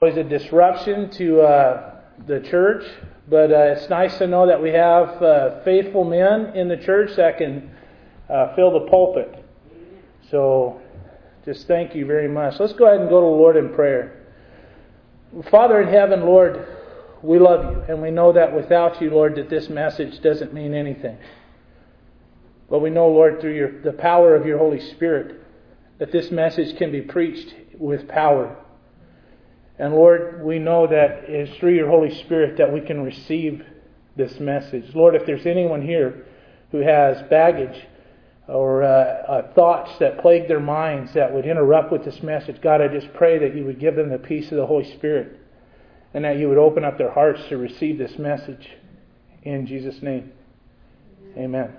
Always a disruption to the church, but it's nice to know that we have faithful men in the church that can fill the pulpit. So just thank you very much. Let's go ahead and go to the Lord in prayer. Father in heaven, Lord, we love you, and we know that without you, Lord, that this message doesn't mean anything. But we know, Lord, through the power of your Holy Spirit, that this message can be preached with power. And Lord, we know that it's through your Holy Spirit that we can receive this message. Lord, if there's anyone here who has baggage or thoughts that plague their minds that would interrupt with this message, God, I just pray that you would give them the peace of the Holy Spirit and that you would open up their hearts to receive this message. In Jesus' name, amen.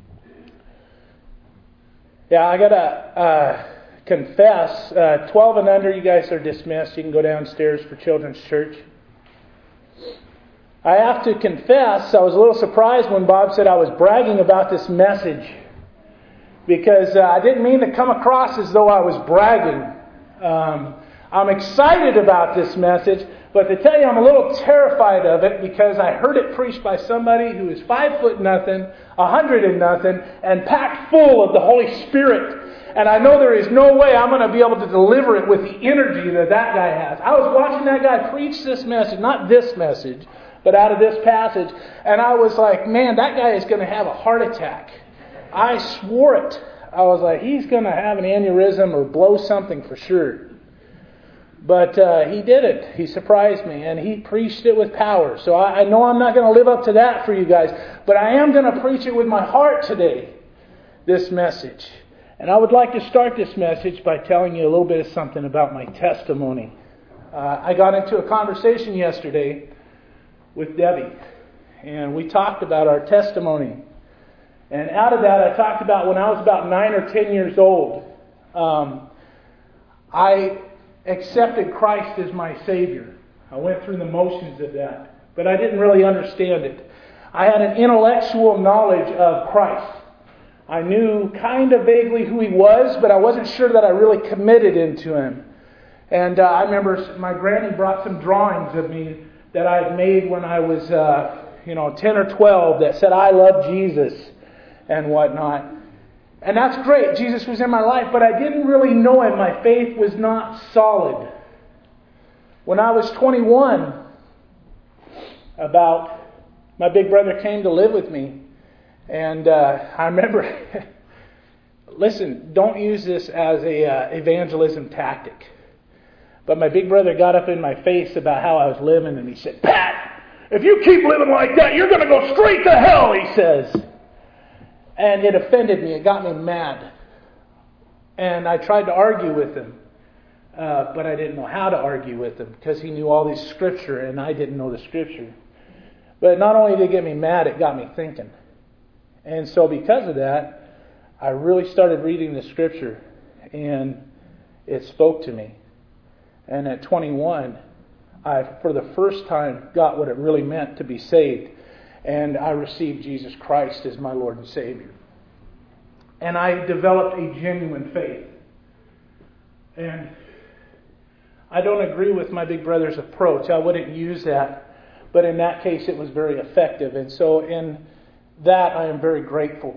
Yeah, I got to confess, 12 and under, you guys are dismissed. You can go downstairs for Children's Church. I have to confess, I was a little surprised when Bob said I was bragging about this message, because I didn't mean to come across as though I was bragging. I'm excited about this message, but to tell you, I'm a little terrified of it because I heard it preached by somebody who is 5 foot nothing, 100 and nothing, and packed full of the Holy Spirit. And I know there is no way I'm going to be able to deliver it with the energy that guy has. I was watching that guy preach this message, not this message, but out of this passage. And I was like, man, that guy is going to have a heart attack. I swore it. I was like, he's going to have an aneurysm or blow something for sure. But he did it. He surprised me. And he preached it with power. So I know I'm not going to live up to that for you guys. But I am going to preach it with my heart today, this message. And I would like to start this message by telling you a little bit of something about my testimony. I got into a conversation yesterday with Debbie, and we talked about our testimony. And out of that, I talked about when I was about 9 or 10 years old, I accepted Christ as my Savior. I went through the motions of that, but I didn't really understand it. I had an intellectual knowledge of Christ. I knew kind of vaguely who He was, but I wasn't sure that I really committed into Him. And I remember my granny brought some drawings of me that I had made when I was 10 or 12 that said, I love Jesus and whatnot. And that's great. Jesus was in my life, but I didn't really know Him. My faith was not solid. When I was 21, my big brother came to live with me. And I remember, listen, don't use this as a evangelism tactic. But my big brother got up in my face about how I was living, and he said, Pat, if you keep living like that, you're going to go straight to hell, he says. And it offended me. It got me mad. And I tried to argue with him, but I didn't know how to argue with him because he knew all this Scripture, and I didn't know the Scripture. But not only did it get me mad, it got me thinking. And so because of that, I really started reading the Scripture, and it spoke to me. And at 21, I, for the first time, got what it really meant to be saved. And I received Jesus Christ as my Lord and Savior. And I developed a genuine faith. And I don't agree with my big brother's approach. I wouldn't use that. But in that case, it was very effective. And so in that, I am very grateful.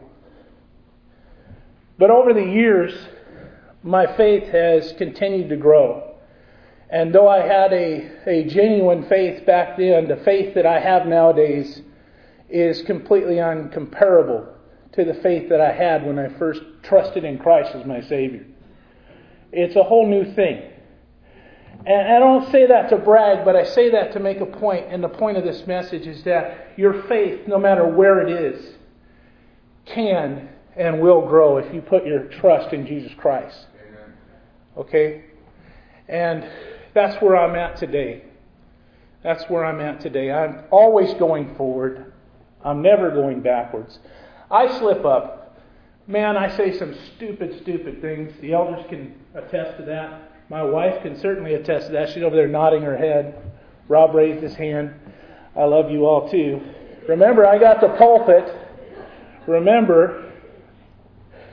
But over the years, my faith has continued to grow. And though I had a genuine faith back then, the faith that I have nowadays is completely uncomparable to the faith that I had when I first trusted in Christ as my Savior. It's a whole new thing. And I don't say that to brag, but I say that to make a point. And the point of this message is that your faith, no matter where it is, can and will grow if you put your trust in Jesus Christ. Amen. Okay? And that's where I'm at today. That's where I'm at today. I'm always going forward. I'm never going backwards. I slip up. Man, I say some stupid things. The elders can attest to that. My wife can certainly attest to that. She's over there nodding her head. Rob raised his hand. I love you all too. Remember, I got the pulpit. Remember,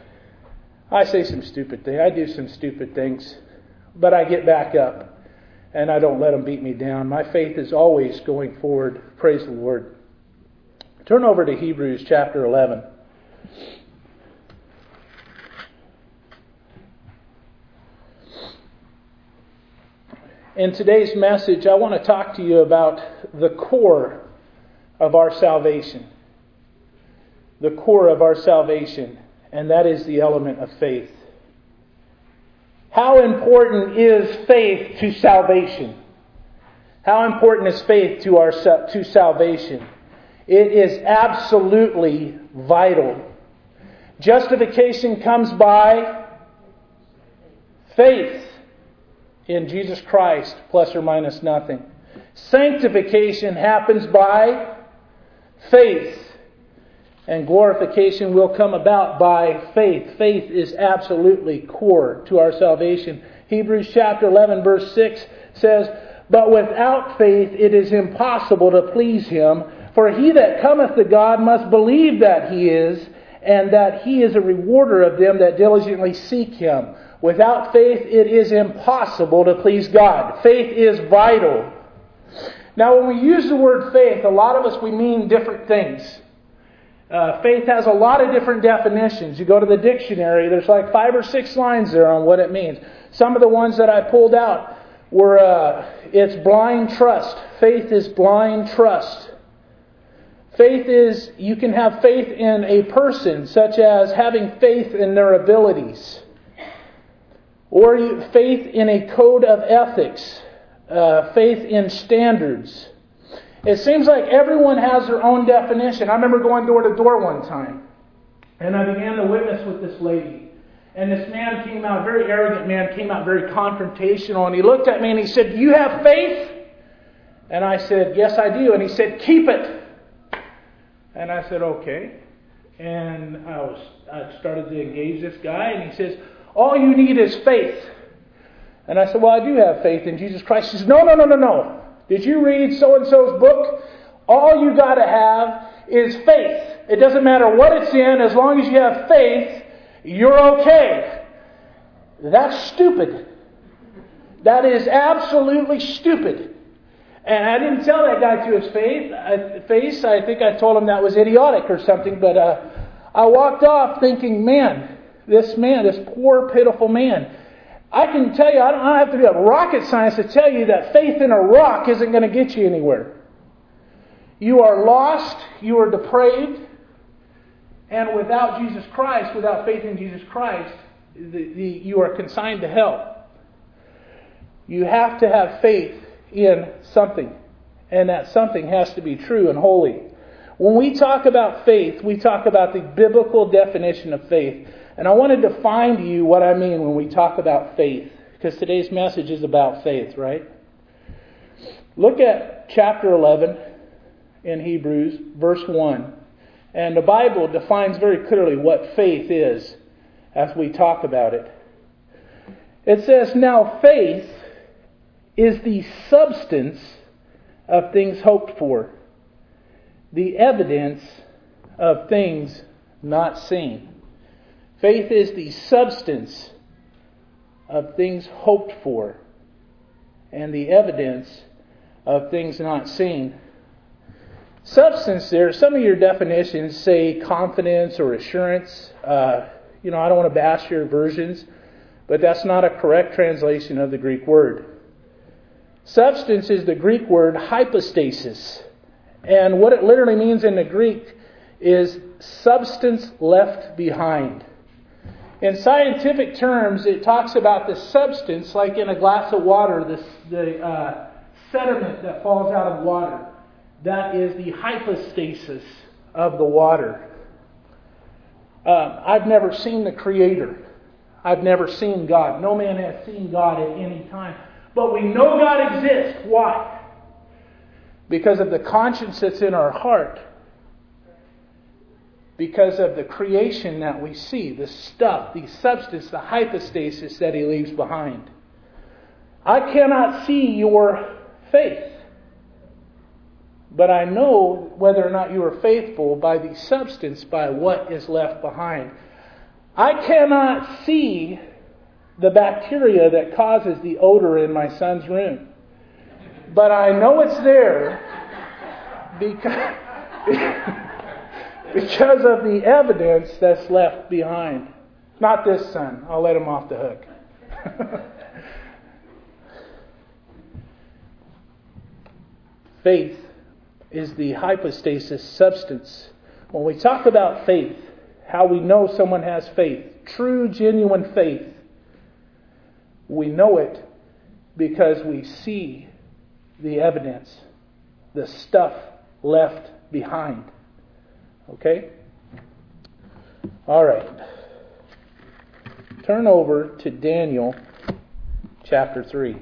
I say some stupid things. I do some stupid things. But I get back up. and I don't let them beat me down. My faith is always going forward. Praise the Lord. Turn over to Hebrews chapter 11. In today's message, I want to talk to you about the core of our salvation. The core of our salvation, and that is the element of faith. How important is faith to salvation? How important is faith to salvation? It is absolutely vital. Justification comes by faith in Jesus Christ, plus or minus nothing. Sanctification happens by faith. And glorification will come about by faith. Faith is absolutely core to our salvation. Hebrews chapter 11 verse 6 says, "But without faith it is impossible to please Him. For he that cometh to God must believe that He is, and that He is a rewarder of them that diligently seek Him." Without faith it is impossible to please God. Faith is vital. Now when we use the word faith, a lot of us, we mean different things. Faith has a lot of different definitions. You go to the dictionary, there's like 5 or 6 lines there on what it means. Some of the ones that I pulled out were, it's blind trust. Faith is blind trust. Faith is, you can have faith in a person, such as having faith in their abilities. Or faith in a code of ethics. Faith in standards. It seems like everyone has their own definition. I remember going door to door one time, and I began to witness with this lady. And this man came out, very arrogant man, came out very confrontational, and he looked at me and he said, "Do you have faith?" And I said, "Yes, I do." And he said, "Keep it." And I said, "Okay." And I started to engage this guy, and he says, "All you need is faith." And I said, "Well, I do have faith in Jesus Christ." He says, No. Did you read so-and-so's book? All you got to have is faith. It doesn't matter what it's in. As long as you have faith, you're okay. That's stupid. That is absolutely stupid. And I didn't tell that guy to his face. I think I told him that was idiotic or something. But I walked off thinking, this poor, pitiful man. I can tell you, I don't have to be a rocket scientist to tell you that faith in a rock isn't going to get you anywhere. You are lost, you are depraved, and without Jesus Christ, without faith in Jesus Christ, you are consigned to hell. You have to have faith in something, and that something has to be true and holy. When we talk about faith, we talk about the biblical definition of faith. And I want to define to you what I mean when we talk about faith, because today's message is about faith, right? Look at chapter 11 in Hebrews, verse 1. And the Bible defines very clearly what faith is as we talk about it. It says, "Now faith is the substance of things hoped for, the evidence of things not seen." Faith is the substance of things hoped for and the evidence of things not seen. Substance there, some of your definitions say confidence or assurance. I don't want to bash your versions, but that's not a correct translation of the Greek word. Substance is the Greek word hypostasis. And what it literally means in the Greek is substance left behind. In scientific terms, it talks about the substance, like in a glass of water, the sediment that falls out of water. That is the hypostasis of the water. I've never seen the Creator. I've never seen God. No man has seen God at any time. But we know God exists. Why? Because of the conscience that's in our heart. Because of the creation that we see, the stuff, the substance, the hypostasis that He leaves behind. I cannot see your faith, but I know whether or not you are faithful by the substance, by what is left behind. I cannot see the bacteria that causes the odor in my son's room, But I know it's there because of the evidence that's left behind. Not this son. I'll let him off the hook. Faith is the hypostasis substance. When we talk about faith, how we know someone has faith, true, genuine faith, we know it because we see the evidence, the stuff left behind. Okay? All right. Turn over to Daniel chapter 3.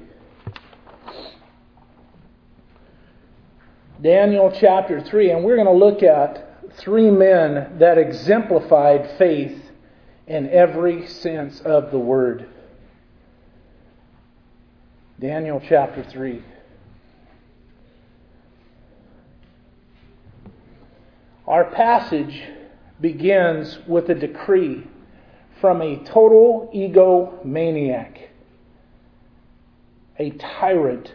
Daniel chapter 3, and we're going to look at 3 men that exemplified faith in every sense of the word. Daniel chapter 3. Our passage begins with a decree from a total egomaniac, a tyrant.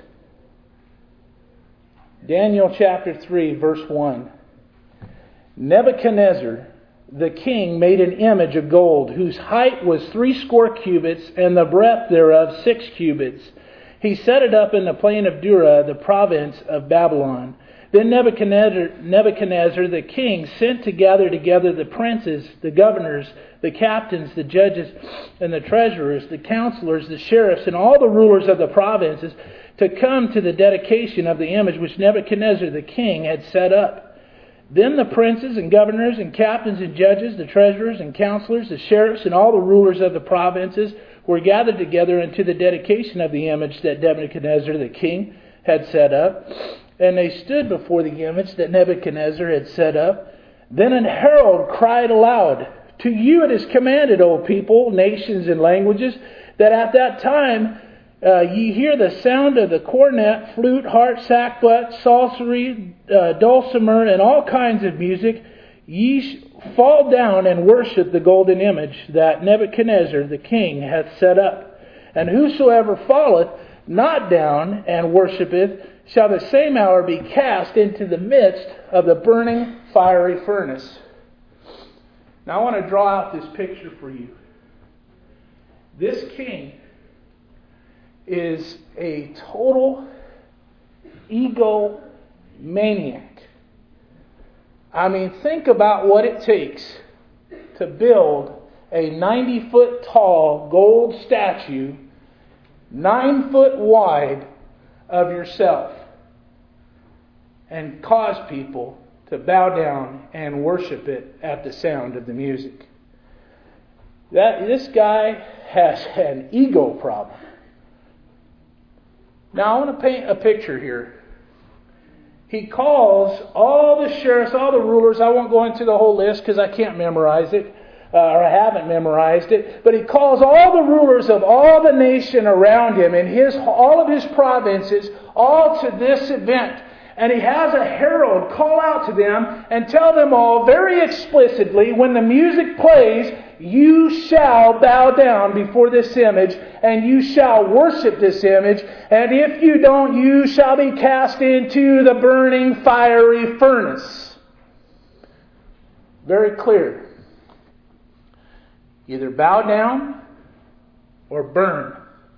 Daniel chapter 3, verse 1. Nebuchadnezzar, the king, made an image of gold, whose height was 70 cubits, and the breadth thereof 6 cubits. He set it up in the plain of Dura, the province of Babylon. Then Nebuchadnezzar the king sent to gather together the princes, the governors, the captains, the judges, and the treasurers, the counselors, the sheriffs, and all the rulers of the provinces to come to the dedication of the image which Nebuchadnezzar the king had set up. Then the princes and governors and captains and judges, the treasurers and counselors, the sheriffs, and all the rulers of the provinces were gathered together unto the dedication of the image that Nebuchadnezzar the king had set up. And they stood before the image that Nebuchadnezzar had set up. Then an herald cried aloud, To you it is commanded, O people, nations, and languages, that at that time ye hear the sound of the cornet, flute, harp, sackbut, psaltery, dulcimer, and all kinds of music. Ye fall down and worship the golden image that Nebuchadnezzar the king hath set up. And whosoever falleth not down and worshipeth shall the same hour be cast into the midst of the burning fiery furnace. Now I want to draw out this picture for you. This king is a total egomaniac. I mean, think about what it takes to build a 90-foot tall gold statue, 9 foot wide, of yourself, and cause people to bow down and worship it at the sound of the music. This guy has an ego problem. Now I want to paint a picture here. He calls all the sheriffs, all the rulers. I won't go into the whole list because I can't memorize it, or I haven't memorized it. But he calls all the rulers of all the nation around him and all of his provinces all to this event. And he has a herald call out to them and tell them all very explicitly, when the music plays, you shall bow down before this image and you shall worship this image. And if you don't, you shall be cast into the burning fiery furnace. Very clear. Either bow down or burn.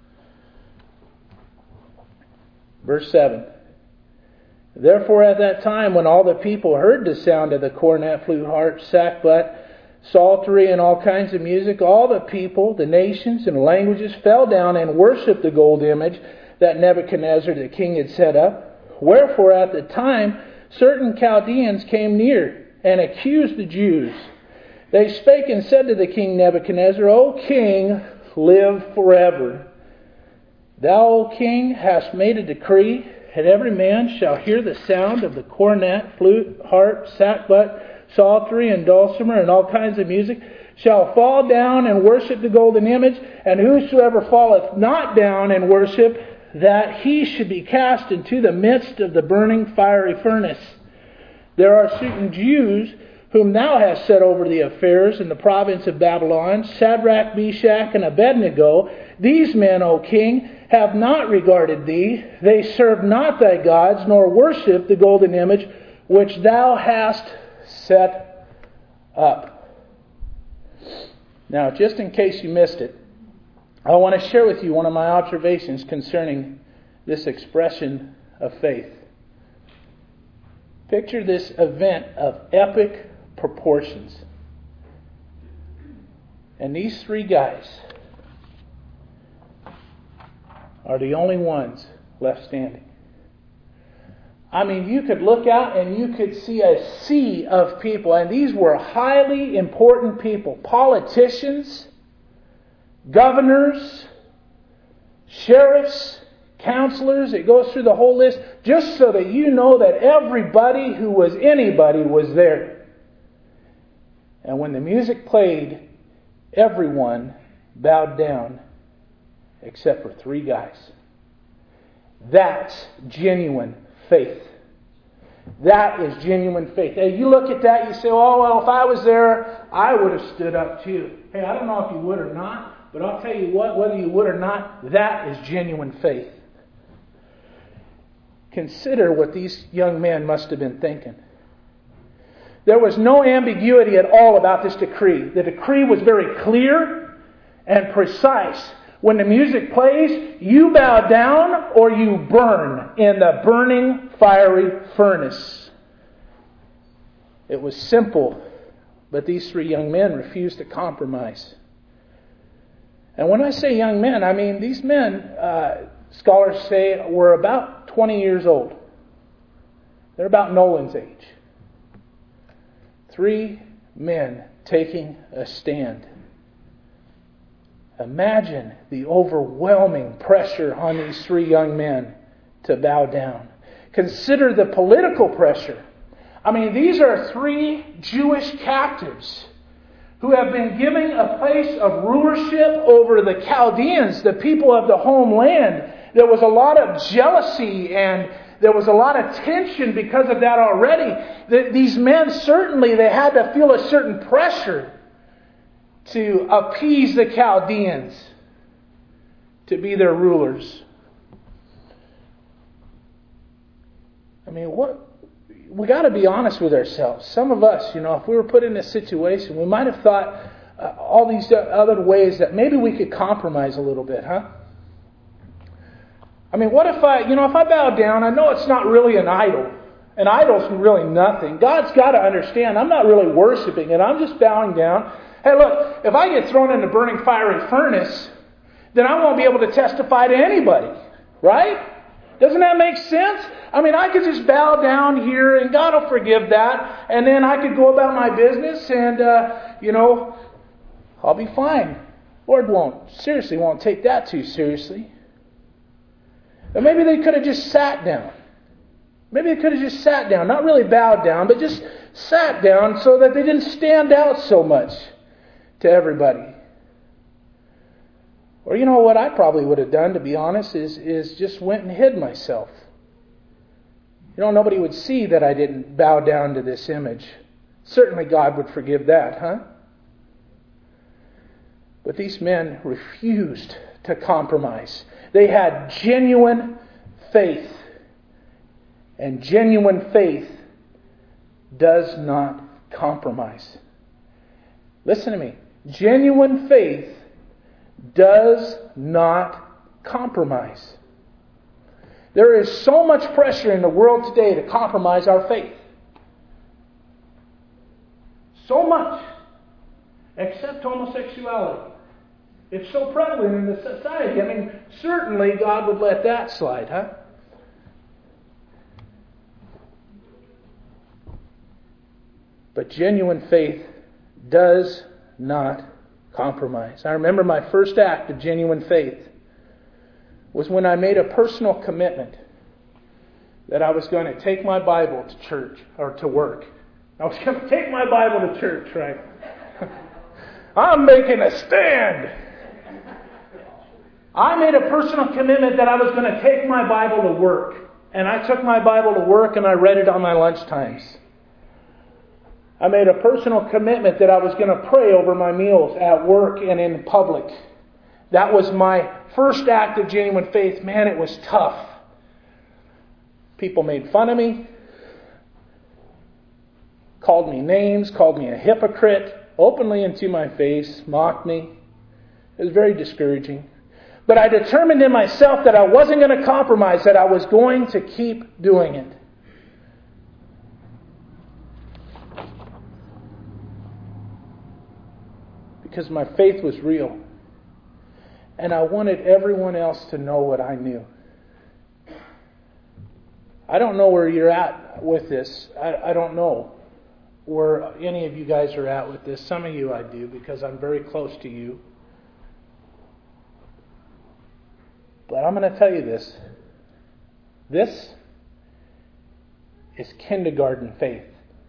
Verse 7. Therefore at that time, when all the people heard the sound of the cornet, flute, harp, sackbut, psaltery, and all kinds of music, all the people, the nations, and languages fell down and worshipped the gold image that Nebuchadnezzar the king had set up. Wherefore at the time certain Chaldeans came near and accused the Jews. They spake and said to the king Nebuchadnezzar, O king, live forever. Thou, O king, hast made a decree, and every man shall hear the sound of the cornet, flute, harp, sackbut, psaltery, and dulcimer, and all kinds of music, shall fall down and worship the golden image, and whosoever falleth not down and worship, that he should be cast into the midst of the burning fiery furnace. There are certain Jews whom thou hast set over the affairs in the province of Babylon, Shadrach, Meshach, and Abednego, these men, O king, have not regarded thee. They serve not thy gods, nor worship the golden image which thou hast set up. Now, just in case you missed it, I want to share with you one of my observations concerning this expression of faith. Picture this event of epic proportions. And these three guys are the only ones left standing. I mean, you could look out and you could see a sea of people, and these were highly important people. Politicians, governors, sheriffs, counselors. It goes through the whole list, just so that you know that everybody who was anybody was there. And when the music played, everyone bowed down except for three guys. That's genuine faith. That is genuine faith. Hey, you look at that, you say, oh, well, if I was there, I would have stood up too. Hey, I don't know if you would or not, but I'll tell you what, whether you would or not, that is genuine faith. Consider what these young men must have been thinking. There was no ambiguity at all about this decree. The decree was very clear and precise. When the music plays, you bow down or you burn in the burning fiery furnace. It was simple, but these three young men refused to compromise. And when I say young men, I mean these men, scholars say, were about 20 years old. They're about Nolan's age. Three men taking a stand. Imagine the overwhelming pressure on these three young men to bow down. Consider the political pressure. I mean, these are three Jewish captives who have been given a place of rulership over the Chaldeans, the people of the homeland. There was a lot of jealousy and there was a lot of tension because of that already. These men certainly, they had to feel a certain pressure to appease the Chaldeans, to be their rulers. I mean, we got to be honest with ourselves. Some of us, if we were put in this situation, we might have thought all these other ways that maybe we could compromise a little bit, huh? I mean, what if I bow down? I know it's not really an idol. An idol's really nothing. God's got to understand, I'm not really worshiping it. I'm just bowing down. Hey, look, if I get thrown in the burning fiery furnace, then I won't be able to testify to anybody. Right? Doesn't that make sense? I mean, I could just bow down here and God will forgive that. And then I could go about my business and, I'll be fine. Lord won't take that too seriously. But maybe they could have just sat down. Maybe they could have just sat down. Not really bowed down, but just sat down so that they didn't stand out so much to everybody. Or what I probably would have done, to be honest, is just went and hid myself. Nobody would see that I didn't bow down to this image. Certainly God would forgive that, huh? But these men refused to compromise. They had genuine faith. And genuine faith does not compromise. Listen to me. Genuine faith does not compromise. There is so much pressure in the world today to compromise our faith. So much. Except homosexuality. It's so prevalent in the society. I mean, certainly God would let that slide, huh? But genuine faith does not compromise. I remember my first act of genuine faith was when I made a personal commitment that I was going to take my Bible to church or to work. I was going to take my Bible to church, right? I'm making a stand. I made a personal commitment that I was going to take my Bible to work. And I took my Bible to work and I read it on my lunch times. I made a personal commitment that I was going to pray over my meals at work and in public. That was my first act of genuine faith. Man, it was tough. People made fun of me, called me names, called me a hypocrite, openly into my face, mocked me. It was very discouraging. But I determined in myself that I wasn't going to compromise, that I was going to keep doing it. Because my faith was real. And I wanted everyone else to know what I knew. I don't know where you're at with this. I don't know where any of you guys are at with this. Some of you I do, because I'm very close to you. But I'm going to tell you this. This is kindergarten faith.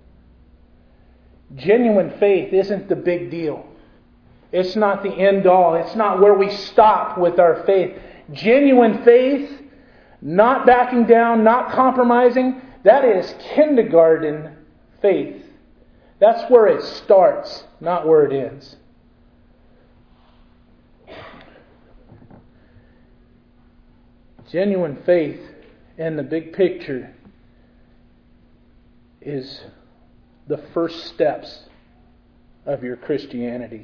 Genuine faith isn't the big deal. It's not the end all. It's not where we stop with our faith. Genuine faith, not backing down, not compromising, that is kindergarten faith. That's where it starts, not where it ends. Genuine faith in the big picture is the first steps of your Christianity.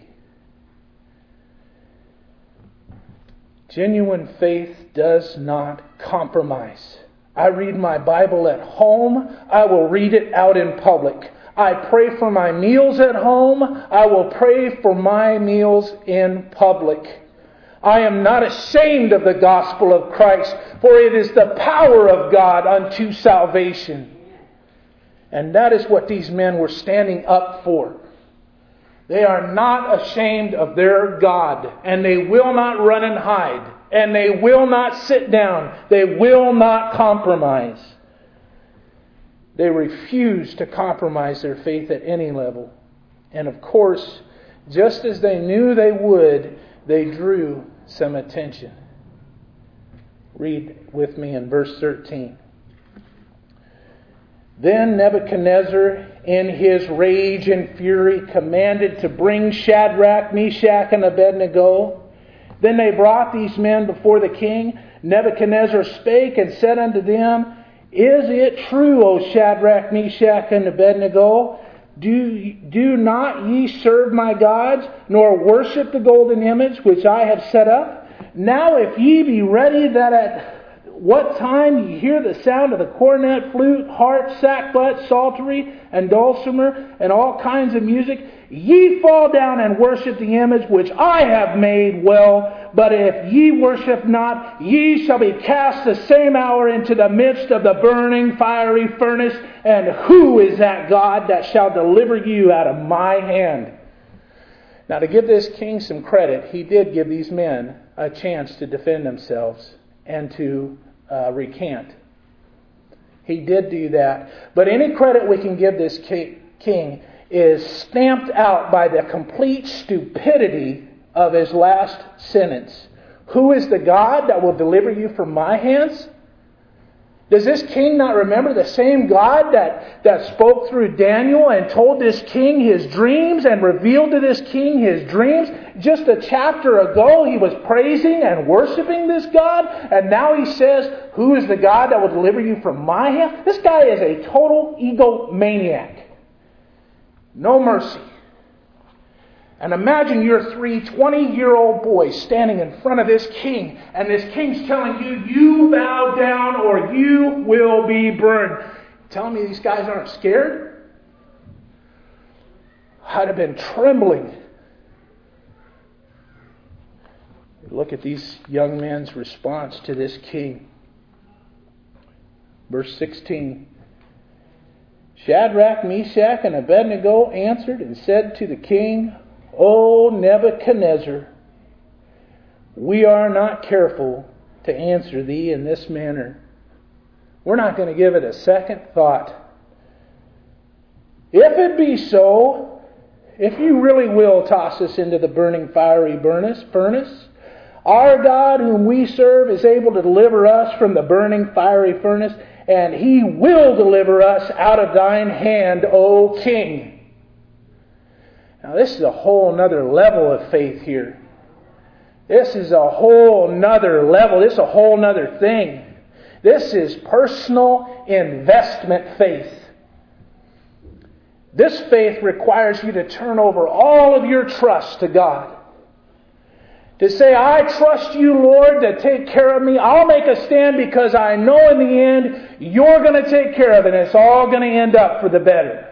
Genuine faith does not compromise. I read my Bible at home. I will read it out in public. I pray for my meals at home. I will pray for my meals in public. I am not ashamed of the gospel of Christ, for it is the power of God unto salvation. And that is what these men were standing up for. They are not ashamed of their God, and they will not run and hide, and they will not sit down. They will not compromise. They refuse to compromise their faith at any level. And of course, just as they knew they would, they drew some attention. Read with me in verse 13. Then Nebuchadnezzar, in his rage and fury, commanded to bring Shadrach, Meshach, and Abednego. Then they brought these men before the king. Nebuchadnezzar spake and said unto them, Is it true, O Shadrach, Meshach, and Abednego? Do not ye serve my gods, nor worship the golden image which I have set up? Now if ye be ready that at what time ye hear the sound of the cornet, flute, harp, sackbut, psaltery, and dulcimer, and all kinds of music, ye fall down and worship the image which I have made well. But if ye worship not, ye shall be cast the same hour into the midst of the burning fiery furnace. And who is that God that shall deliver you out of my hand? Now, to give this king some credit, he did give these men a chance to defend themselves and to recant. He did do that. But any credit we can give this king is stamped out by the complete stupidity of his last sentence. Who is the God that will deliver you from my hands? Does this king not remember the same God that spoke through Daniel and told this king his dreams and revealed to this king his dreams? Just a chapter ago, he was praising and worshiping this God, and now he says, who is the God that will deliver you from my hand? This guy is a total egomaniac. No mercy. And imagine you're 3 20-year-old boys standing in front of this king, and this king's telling you, you bow down or you will be burned. Telling me these guys aren't scared? I'd have been trembling. Look at these young men's response to this king. Verse 16. Shadrach, Meshach, and Abednego answered and said to the king, O Nebuchadnezzar, we are not careful to answer thee in this manner. We're not going to give it a second thought. If it be so, if you really will toss us into the burning fiery furnace, our God whom we serve is able to deliver us from the burning fiery furnace, and he will deliver us out of thine hand, O king. Now this is a whole nother level of faith here. This is a whole nother level. This is a whole nother thing. This is personal investment faith. This faith requires you to turn over all of your trust to God. To say, I trust you, Lord, to take care of me. I'll make a stand because I know in the end you're going to take care of it and it's all going to end up for the better.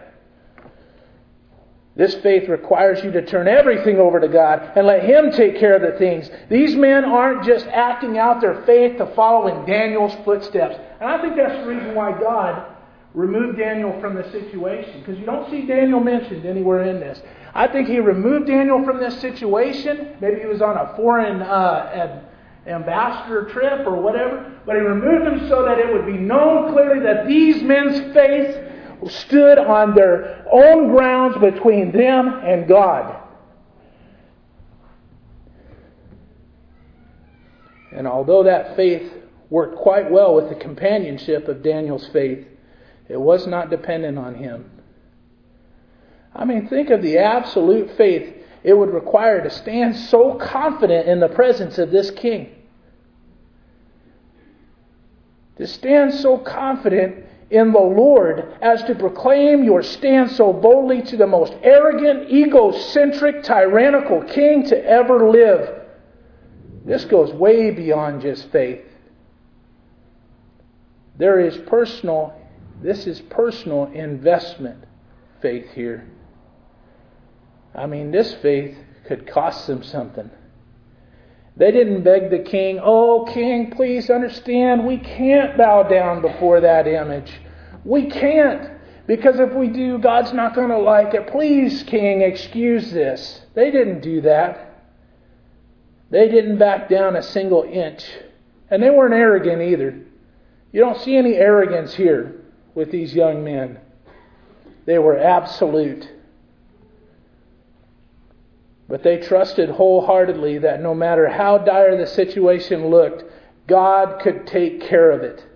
This faith requires you to turn everything over to God and let Him take care of the things. These men aren't just acting out their faith to follow in Daniel's footsteps. And I think that's the reason why God removed Daniel from the situation. Because you don't see Daniel mentioned anywhere in this. I think He removed Daniel from this situation. Maybe he was on a foreign ambassador trip or whatever. But He removed him so that it would be known clearly that these men's faith stood on their own grounds between them and God. And although that faith worked quite well with the companionship of Daniel's faith, it was not dependent on him. I mean, think of the absolute faith it would require to stand so confident in the presence of this king. To stand so confident in the Lord as to proclaim your stand so boldly to the most arrogant, egocentric, tyrannical king to ever live. This goes way beyond just faith. This is personal investment faith here. I mean, this faith could cost them something. They didn't beg the king, oh, king, please understand, we can't bow down before that image. We can't, because if we do, God's not going to like it. Please, king, excuse this. They didn't do that. They didn't back down a single inch. And they weren't arrogant either. You don't see any arrogance here with these young men. They were absolute. But they trusted wholeheartedly that no matter how dire the situation looked, God could take care of it.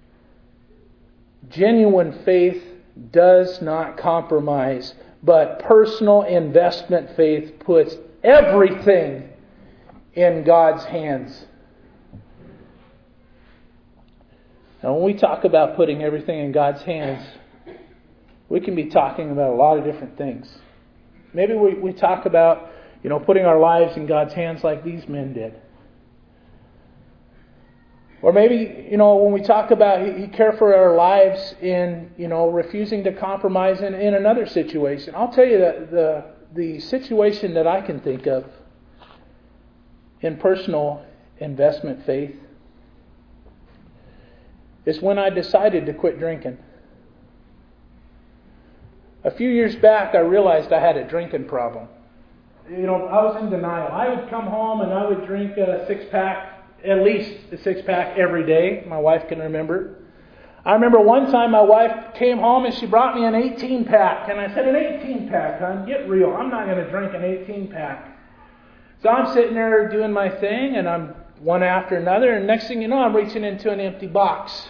Genuine faith does not compromise, but personal investment faith puts everything in God's hands. Now, when we talk about putting everything in God's hands, we can be talking about a lot of different things. Maybe we talk about putting our lives in God's hands like these men did. Or maybe, when we talk about He cared for our lives in, refusing to compromise in another situation. I'll tell you that the situation that I can think of in personal investment faith is when I decided to quit drinking. A few years back, I realized I had a drinking problem. I was in denial. I would come home and I would drink a six-pack, at least a six-pack every day. My wife can remember. I remember one time my wife came home and she brought me an 18-pack. And I said, an 18-pack, hon? Get real. I'm not going to drink an 18-pack. So I'm sitting there doing my thing and I'm one after another. And next thing you know, I'm reaching into an empty box.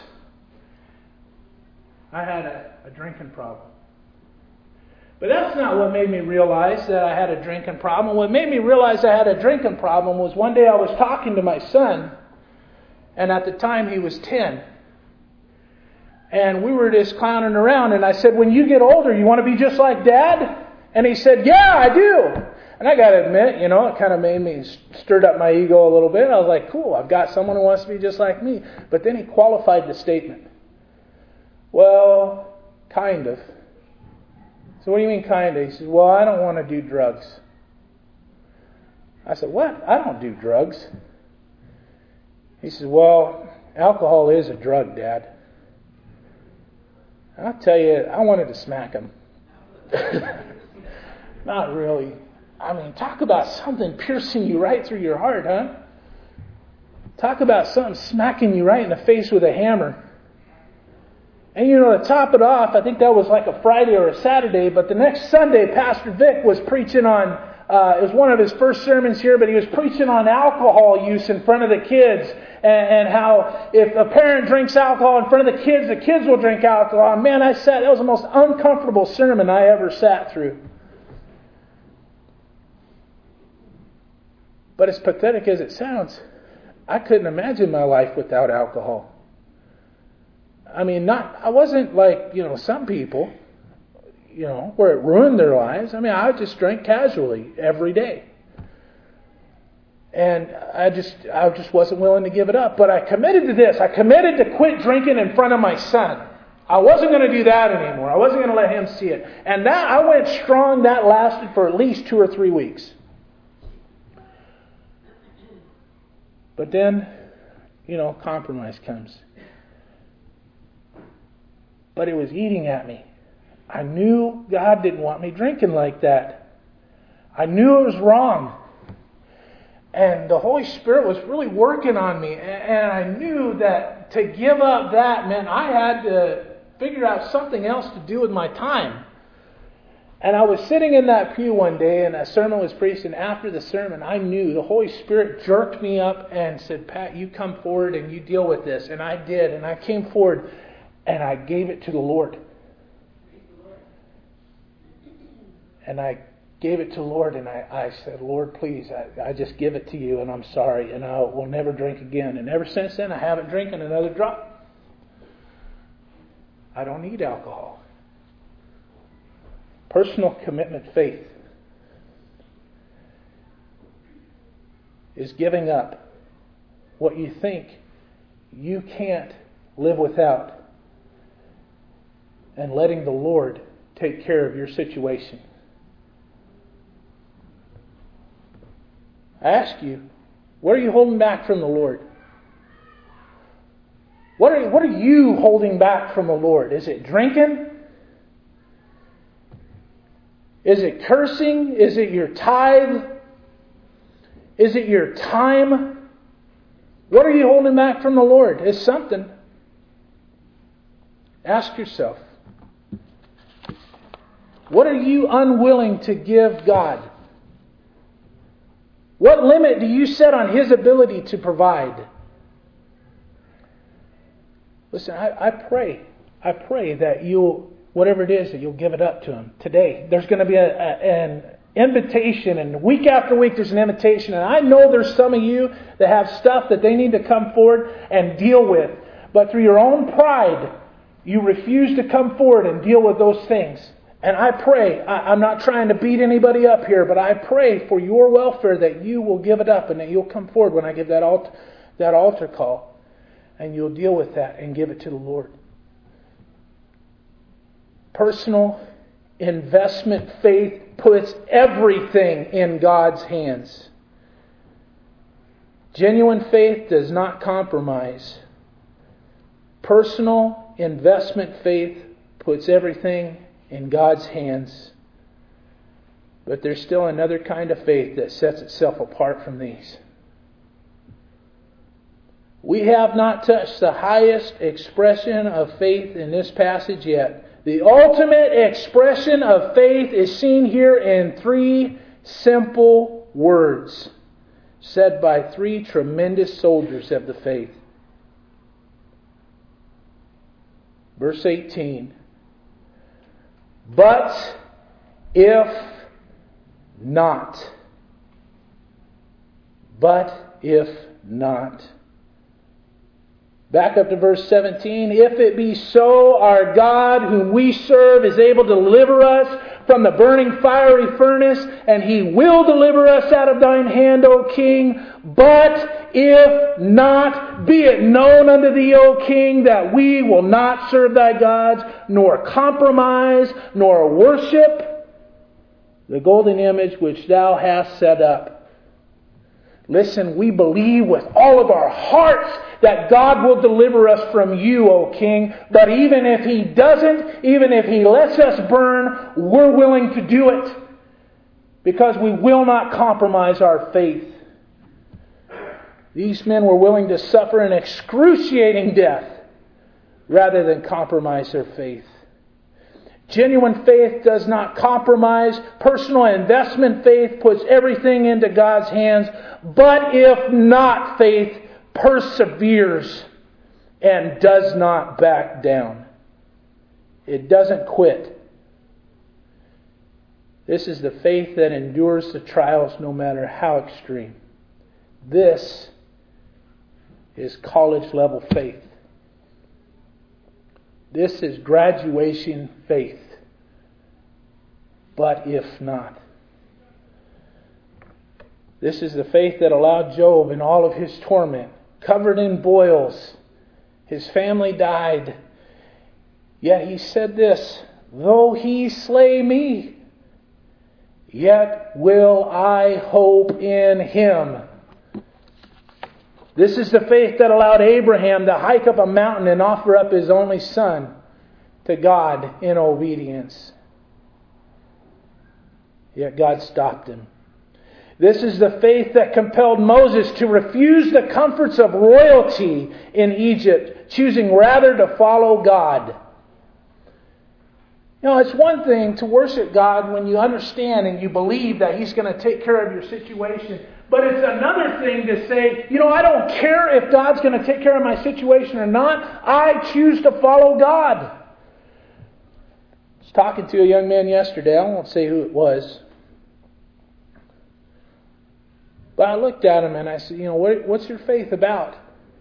I had a drinking problem. But that's not what made me realize that I had a drinking problem. What made me realize I had a drinking problem was one day I was talking to my son, and at the time he was 10. And we were just clowning around, and I said, when you get older, you want to be just like Dad? And he said, yeah, I do. And I got to admit, it kind of made me, stirred up my ego a little bit. I was like, cool, I've got someone who wants to be just like me. But then he qualified the statement. Well, kind of. So what do you mean kind of? He says, well, I don't want to do drugs. I said, what? I don't do drugs. He says, well, alcohol is a drug, Dad. And I'll tell you, I wanted to smack him. Not really. I mean, talk about something piercing you right through your heart, huh? Talk about something smacking you right in the face with a hammer. And to top it off, I think that was like a Friday or a Saturday, but the next Sunday, Pastor Vic was preaching on, it was one of his first sermons here, but he was preaching on alcohol use in front of the kids, and how if a parent drinks alcohol in front of the kids will drink alcohol. And man, that was the most uncomfortable sermon I ever sat through. But as pathetic as it sounds, I couldn't imagine my life without alcohol. I mean, I wasn't like, some people, where it ruined their lives. I mean, I just drank casually every day. And I just wasn't willing to give it up. But I committed to this. I committed to quit drinking in front of my son. I wasn't going to do that anymore. I wasn't going to let him see it. And that I went strong. That lasted for at least 2 or 3 weeks. But then, compromise comes. But it was eating at me. I knew God didn't want me drinking like that. I knew it was wrong. And the Holy Spirit was really working on me. And I knew that to give up that meant I had to figure out something else to do with my time. And I was sitting in that pew one day and a sermon was preached. And after the sermon, I knew the Holy Spirit jerked me up and said, Pat, you come forward and you deal with this. And I did. And I came forward and I gave it to the Lord. And I gave it to the Lord and I said, Lord, please, I just give it to you and I'm sorry and I will never drink again. And ever since then, I haven't drinking another drop. I don't need alcohol. Personal commitment faith is giving up what you think you can't live without and letting the Lord take care of your situation. I ask you, what are you holding back from the Lord? What are you holding back from the Lord? Is it drinking? Is it cursing? Is it your tithe? Is it your time? What are you holding back from the Lord? It's something. Ask yourself. What are you unwilling to give God? What limit do you set on His ability to provide? Listen, I pray that you'll, whatever it is, that you'll give it up to Him today. There's going to be an invitation, and week after week there's an invitation. And I know there's some of you that have stuff that they need to come forward and deal with. But through your own pride, you refuse to come forward and deal with those things. And I pray, I'm not trying to beat anybody up here, but I pray for your welfare that you will give it up and that you'll come forward when I give that altar call. And you'll deal with that and give it to the Lord. Personal investment faith puts everything in God's hands. Genuine faith does not compromise. Personal investment faith puts everything in God's hands. But there's still another kind of faith that sets itself apart from these. We have not touched the highest expression of faith in this passage yet. The ultimate expression of faith is seen here in 3 simple words said by 3 tremendous soldiers of the faith. Verse 18. But if not. But if not. Back up to verse 17. If it be so, our God whom we serve is able to deliver us from the burning fiery furnace, and He will deliver us out of thine hand, O King. But if not, be it known unto thee, O King, that we will not serve thy gods, nor compromise, nor worship the golden image which thou hast set up. Listen, we believe with all of our hearts that God will deliver us from you, O King. But even if He doesn't, even if He lets us burn, we're willing to do it. Because we will not compromise our faith. These men were willing to suffer an excruciating death rather than compromise their faith. Genuine faith does not compromise. Personal investment faith puts everything into God's hands. But if not, faith perseveres and does not back down. It doesn't quit. This is the faith that endures the trials no matter how extreme. This is college level faith. This is graduation faith. But if not, this is the faith that allowed Job in all of his torment, covered in boils. His family died. Yet he said this, though he slay me, yet will I hope in him. This is the faith that allowed Abraham to hike up a mountain and offer up his only son to God in obedience. Yet God stopped him. This is the faith that compelled Moses to refuse the comforts of royalty in Egypt, choosing rather to follow God. You know, it's one thing to worship God when you understand and you believe that He's going to take care of your situation. But it's another thing to say, you know, I don't care if God's going to take care of my situation or not. I choose to follow God. I was talking to a young man yesterday. I won't say who it was. But I looked at him and I said, you know, what's your faith about?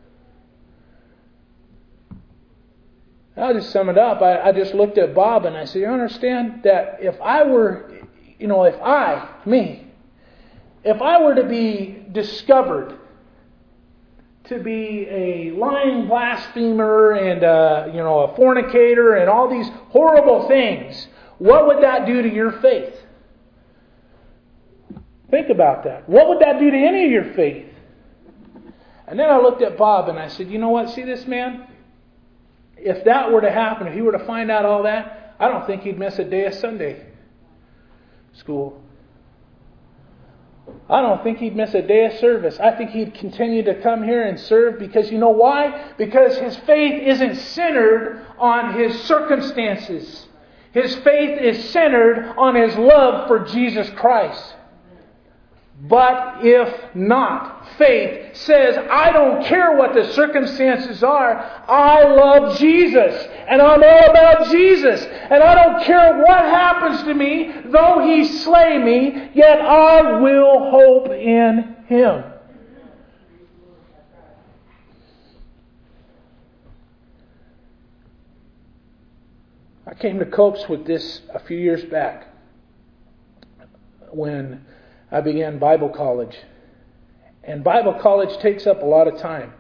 I'll just sum it up. I just looked at Bob and I said, you understand that if I were, you know, if I were to be discovered to be a lying blasphemer and a fornicator and all these horrible things, what would that do to your faith? Think about that. What would that do to any of your faith? And then I looked at Bob and I said, you know what? See this man? If that were to happen, if he were to find out all that, I don't think he'd miss a day of Sunday school. I don't think he'd miss a day of service. I think he'd continue to come here and serve because you know why? Because his faith isn't centered on his circumstances. His faith is centered on his love for Jesus Christ. But if not, faith says, I don't care what the circumstances are. I love Jesus. And I'm all about Jesus. And I don't care what happens to me. Though He slay me, yet I will hope in Him. I came to copes with this a few years back when I began Bible college. And Bible college takes up a lot of time.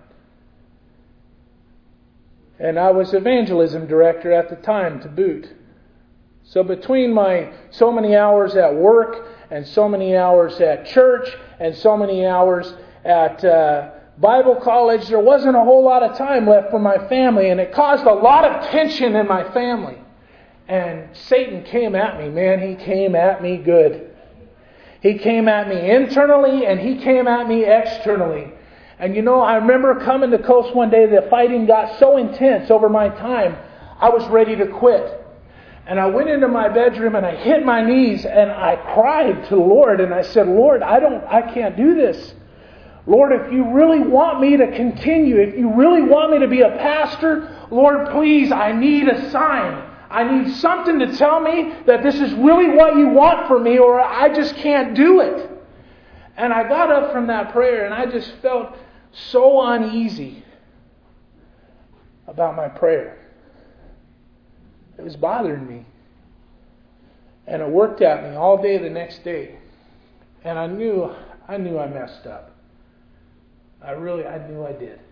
And I was evangelism director at the time to boot. So between my so many hours at work and so many hours at church and so many hours at Bible college, there wasn't a whole lot of time left for my family. And it caused a lot of tension in my family. And Satan came at me, man. He came at me good. He came at me internally and he came at me externally. And you know, I remember coming to Coast one day, the fighting got so intense over my time, I was ready to quit. And I went into my bedroom and I hit my knees and I cried to the Lord and I said, Lord, I can't do this. Lord, if you really want me to continue, if you really want me to be a pastor, Lord, please, I need a sign. I need something to tell me that this is really what you want for me or I just can't do it. And I got up from that prayer and I just felt so uneasy about my prayer. It was bothering me. And it worked at me all day the next day. And I knew I messed up. I knew I did.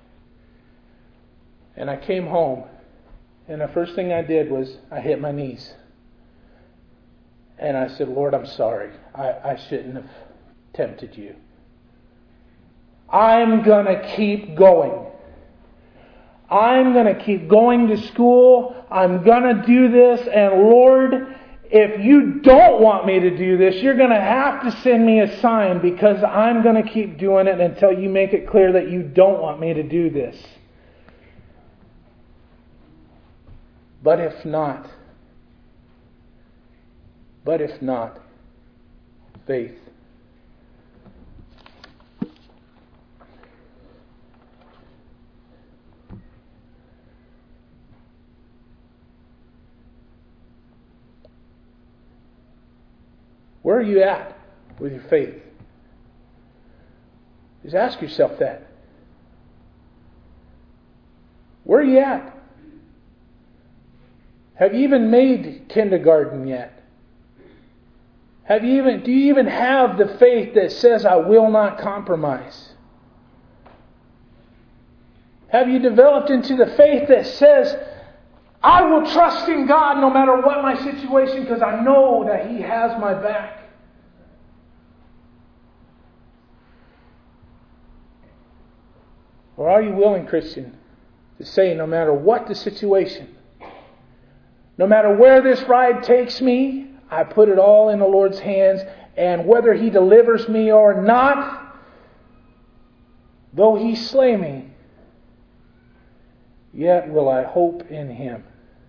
And I came home. And the first thing I did was I hit my knees. And I said, Lord, I'm sorry. I shouldn't have tempted you. I'm going to keep going. I'm going to keep going to school. I'm going to do this. And Lord, if you don't want me to do this, you're going to have to send me a sign because I'm going to keep doing it until you make it clear that you don't want me to do this. But if not, faith. Where are you at with your faith? Just ask yourself that. Where are you at? Have you even made kindergarten yet? Do you even have the faith that says, I will not compromise? Have you developed into the faith that says, I will trust in God no matter what my situation, because I know that He has my back? Or are you willing, Christian, to say no matter what the situation, no matter where this ride takes me, I put it all in the Lord's hands, and whether He delivers me or not, though He slay me, yet will I hope in Him.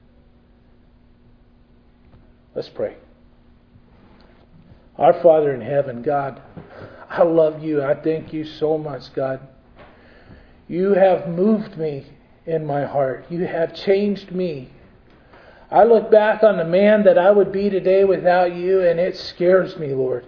Let's pray. Our Father in heaven, God, I love You. I thank You so much, God. You have moved me in my heart. You have changed me. I look back on the man that I would be today without You, and it scares me, Lord.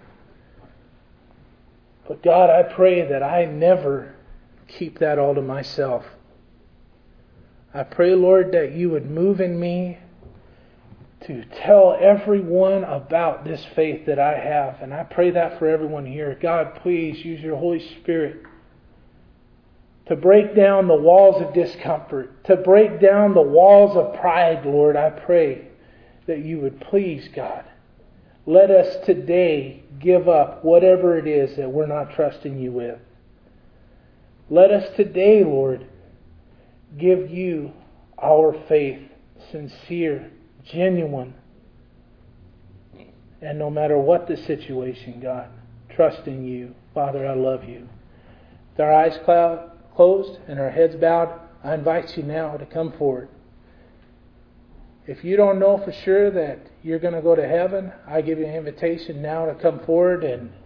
But God, I pray that I never keep that all to myself. I pray, Lord, that You would move in me to tell everyone about this faith that I have. And I pray that for everyone here. God, please use Your Holy Spirit to break down the walls of discomfort, to break down the walls of pride, Lord. I pray that You would please, God, let us today give up whatever it is that we're not trusting You with. Let us today, Lord, give You our faith, sincere, genuine, and no matter what the situation, God, trusting You. Father, I love You. With our eyes closed and our heads bowed, I invite you now to come forward. If you don't know for sure that you're going to go to heaven, I give you an invitation now to come forward and